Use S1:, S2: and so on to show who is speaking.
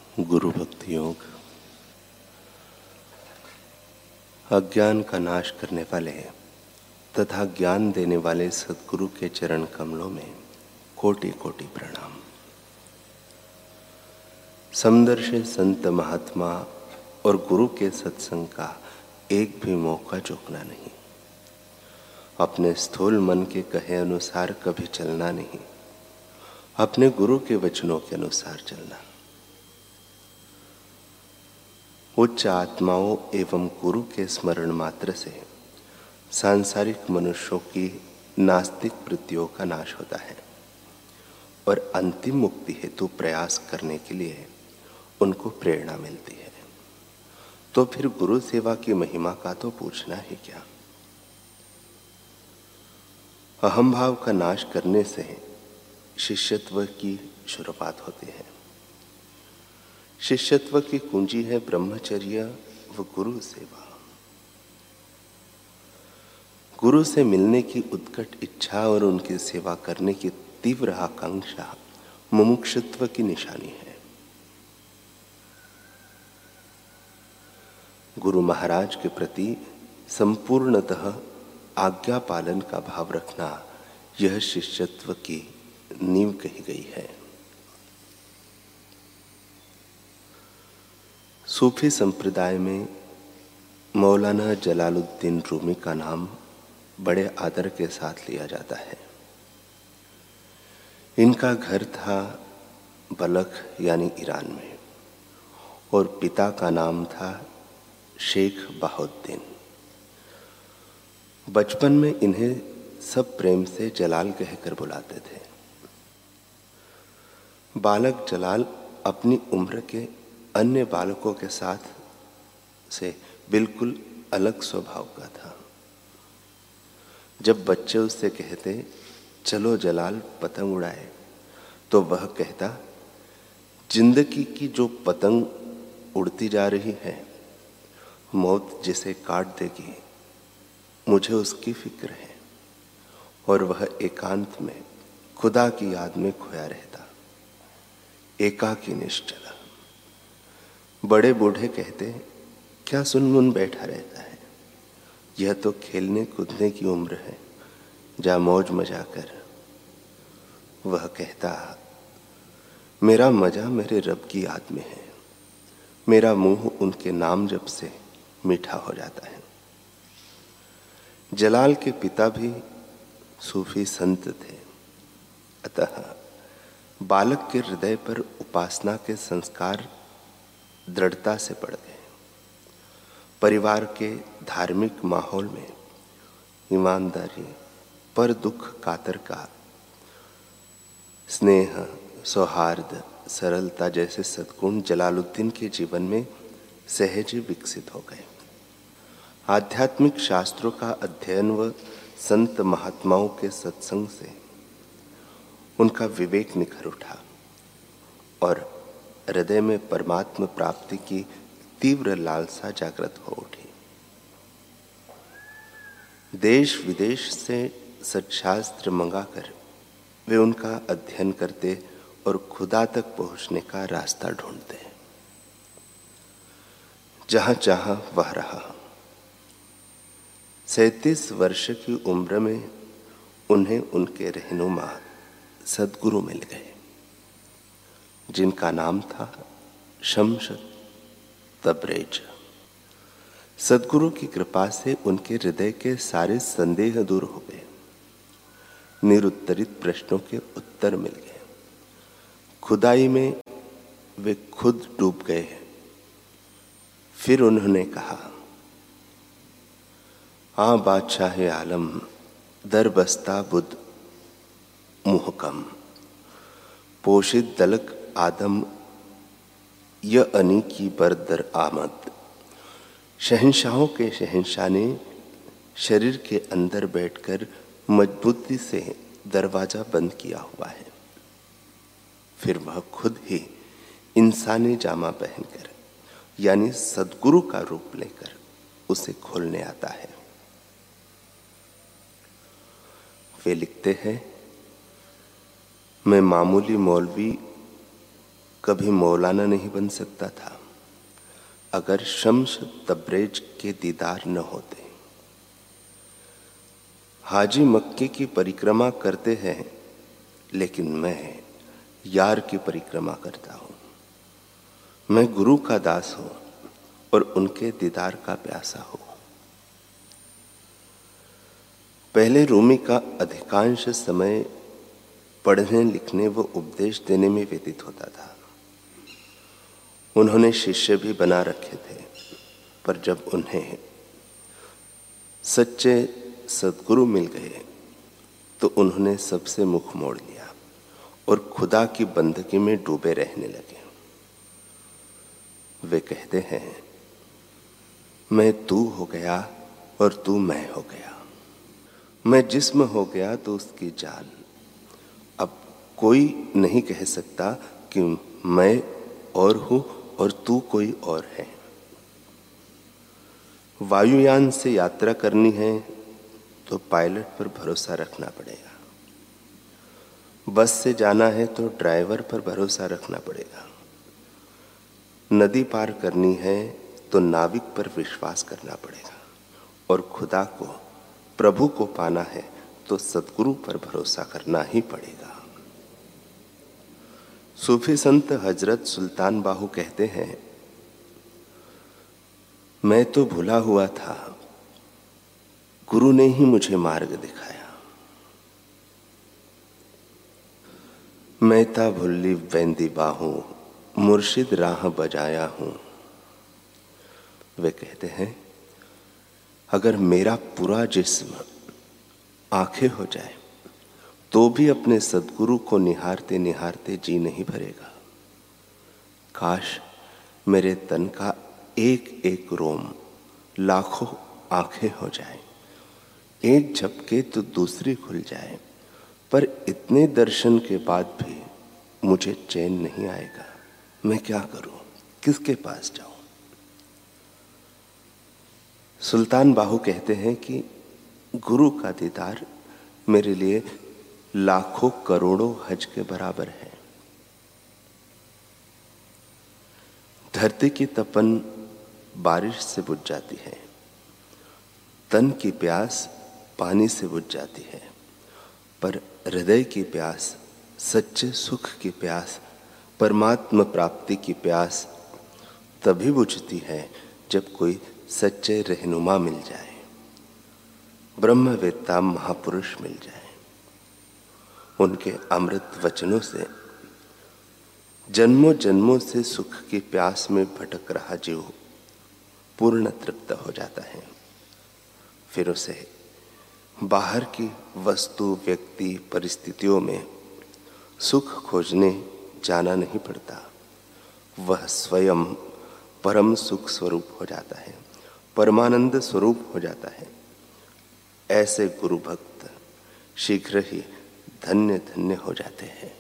S1: गुरु भक्ति योग। अज्ञान का नाश करने वाले तथा ज्ञान देने वाले सद्गुरु के चरण कमलों में कोटि कोटि प्रणाम। समदर्शी संत महात्मा और गुरु के सत्संग का एक भी मौका चूकना नहीं। अपने स्थूल मन के कहे अनुसार कभी चलना नहीं, अपने गुरु के वचनों के अनुसार चलना। उच्च आत्माओं एवं गुरु के स्मरण मात्र से सांसारिक मनुष्यों की नास्तिक वृत्तियों का नाश होता है और अंतिम मुक्ति हेतु प्रयास करने के लिए उनको प्रेरणा मिलती है। तो फिर गुरु सेवा की महिमा का तो पूछना ही क्या। अहम भाव का नाश करने से शिष्यत्व की शुरुआत होती है। शिष्यत्व की कुंजी है ब्रह्मचर्य व गुरु सेवा। गुरु से मिलने की उत्कट इच्छा और उनकी सेवा करने की तीव्र आकांक्षा मुमुक्षुत्व की निशानी है। गुरु महाराज के प्रति संपूर्णतः आज्ञा पालन का भाव रखना यह शिष्यत्व की नींव कही गई है। सूफी संप्रदाय में मौलाना जलालुद्दीन रूमी का नाम बड़े आदर के साथ लिया जाता है। इनका घर था बलख यानी ईरान में और पिता का नाम था शेख बहाउद्दीन। बचपन में इन्हें सब प्रेम से जलाल कहकर बुलाते थे। बालक जलाल अपनी उम्र के अन्य बालकों के साथ से बिल्कुल अलग स्वभाव का था। जब बच्चे उससे कहते चलो जलाल पतंग उड़ाए, तो वह कहता जिंदगी की जो पतंग उड़ती जा रही है, मौत जिसे काट देगी, मुझे उसकी फिक्र है। और वह एकांत में खुदा की याद में खोया रहता, एकाकी निश्चल। बड़े बूढ़े कहते क्या सुनमुन बैठा रहता है, यह तो खेलने कूदने की उम्र है, जा मौज मजा कर। वह कहता मेरा मजा मेरे रब की याद में है, मेरा मुंह उनके नाम जप से मीठा हो जाता है। जलाल के पिता भी सूफी संत थे, अतः बालक के हृदय पर उपासना के संस्कार दृढ़ता से पड़ गए। परिवार के धार्मिक माहौल में ईमानदारी, पर दुख कातर का, स्नेह, सौहार्द, सरलता जैसे सद्गुण जलालुद्दीन के जीवन में सहज विकसित हो गए। आध्यात्मिक शास्त्रों का अध्ययन व संत महात्माओं के सत्संग से उनका विवेक निखर उठा और हृदय में परमात्मा प्राप्ति की तीव्र लालसा जागृत हो उठी। देश विदेश से सत्शास्त्र मंगाकर वे उनका अध्ययन करते और खुदा तक पहुंचने का रास्ता ढूंढते। जहां चाहा वह रहा। 37 वर्ष की उम्र में उन्हें उनके रहनुमा सद्गुरु मिल गए, जिनका नाम था शम्स तबरेज। सद्गुरु की कृपा से उनके हृदय के सारे संदेह दूर हो गए, निरुत्तरित प्रश्नों के उत्तर मिल गए। खुदाई में वे खुद डूब गए। फिर उन्होंने कहा आ बादशाह आलम दर बस्ता बुद्ध मुहकम, पोशित दलक आदम य अनी की बरदर आमद। शहंशाहों के शहंशाह ने शरीर के अंदर बैठकर मजबूती से दरवाजा बंद किया हुआ है। फिर वह खुद ही इंसानी जामा पहनकर यानी सद्गुरु का रूप लेकर उसे खोलने आता है। वे लिखते हैं मैं मामूली मौलवी कभी मौलाना नहीं बन सकता था अगर शम्स तब्रेज के दीदार न होते। हाजी मक्के की परिक्रमा करते हैं, लेकिन मैं यार की परिक्रमा करता हूं। मैं गुरु का दास हूं और उनके दीदार का प्यासा हूं। पहले रूमी का अधिकांश समय पढ़ने लिखने व उपदेश देने में व्यतीत होता था। उन्होंने शिष्य भी बना रखे थे, पर जब उन्हें सच्चे सद्गुरु मिल गए तो उन्होंने सबसे मुख मोड़ लिया और खुदा की बंदगी में डूबे रहने लगे। वे कहते हैं, मैं तू हो गया और तू मैं हो गया। मैं जिस्म हो गया तो उसकी जान। अब कोई नहीं कह सकता कि मैं और हूं और तू कोई और है। वायुयान से यात्रा करनी है तो पायलट पर भरोसा रखना पड़ेगा। बस से जाना है तो ड्राइवर पर भरोसा रखना पड़ेगा। नदी पार करनी है तो नाविक पर विश्वास करना पड़ेगा। और खुदा को, प्रभु को पाना है तो सद्गुरु पर भरोसा करना ही पड़ेगा। सूफी संत हजरत सुल्तान बाहू कहते हैं, मैं तो भूला हुआ था, गुरु ने ही मुझे मार्ग दिखाया। मैं ता भुल्ली वेंदी बाहू, मुर्शिद राह बजाया हूं। वे कहते हैं, अगर मेरा पूरा जिस्म आंखें हो जाए तो भी अपने सद्गुरु को निहारते निहारते जी नहीं भरेगा। काश मेरे तन का एक एक रोम लाखों आंखें हो जाए, एक झपके तो दूसरी खुल जाए, पर इतने दर्शन के बाद भी मुझे चैन नहीं आएगा। मैं क्या करूं, किसके पास जाऊं? सुल्तान बाहू कहते हैं कि गुरु का दीदार मेरे लिए लाखों करोड़ों हज के बराबर है। धरती की तपन बारिश से बुझ जाती है, तन की प्यास पानी से बुझ जाती है, पर हृदय की प्यास, सच्चे सुख की प्यास, परमात्मा प्राप्ति की प्यास तभी बुझती है जब कोई सच्चे रहनुमा मिल जाए, ब्रह्मवेत्ता महापुरुष मिल जाए। उनके अमृत वचनों से जन्मों जन्मों से सुख की प्यास में भटक रहा जीव पूर्ण तृप्त हो जाता है। फिर उसे बाहर की वस्तु, व्यक्ति, परिस्थितियों में सुख खोजने जाना नहीं पड़ता। वह स्वयं परम सुख स्वरूप हो जाता है, परमानंद स्वरूप हो जाता है। ऐसे गुरु भक्त शीघ्र ही धन्य धन्य हो जाते हैं।